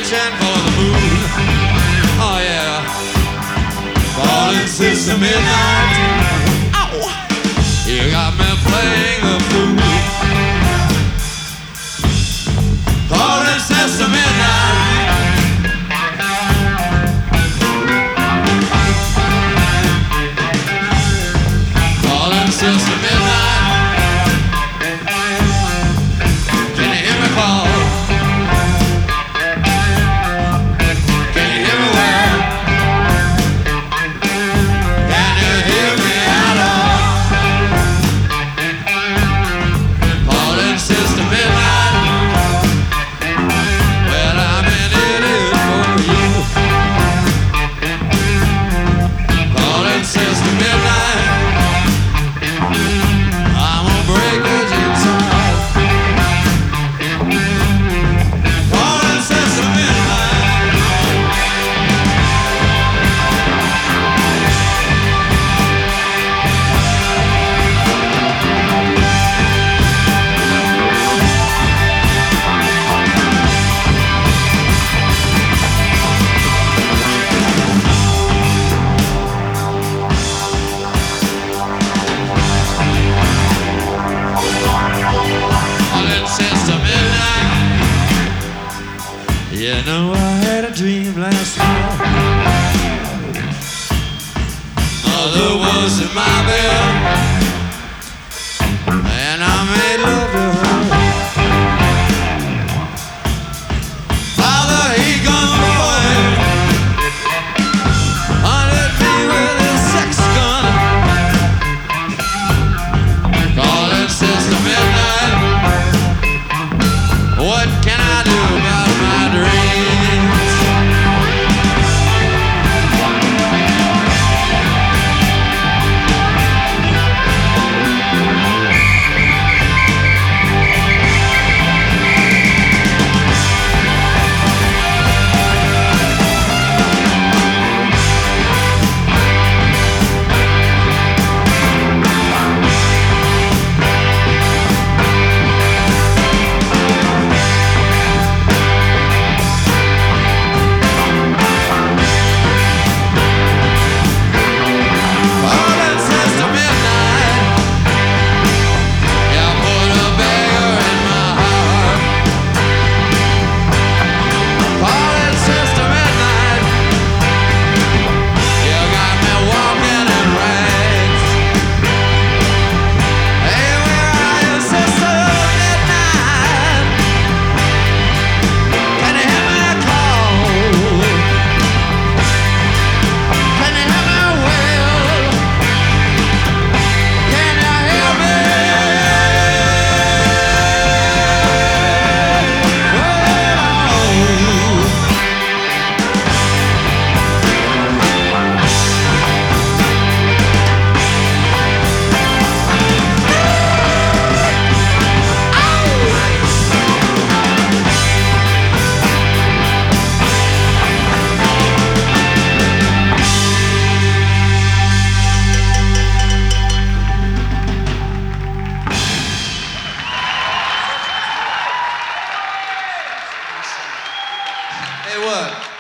reaching for the moon. Oh yeah, falling since the midnight. Ow! You got me playing the fool. Falling since the midnight. Falling since the midnight. Can you hear me call? Can you hear me well? Can you hear me at all? Falling since the midnight. Well, I'm in it for you. Falling since the midnight. I'm gonna break the jigsaw. Falling since the midnight. Falling since the midnight. You know I had a dream last night. Mother was in my bed, and I made love to her. Father, he gone away, hunted me with his sex gun. Calling since the midnight. What can I do about my dreams? Falling since the midnight. You put a beggar in my heart. Falling since the midnight. You got me walking in rags. Hey, where are you, sister? Midnight. Can you hear me call? Can you hear me well? Can you hear me? Hey, what?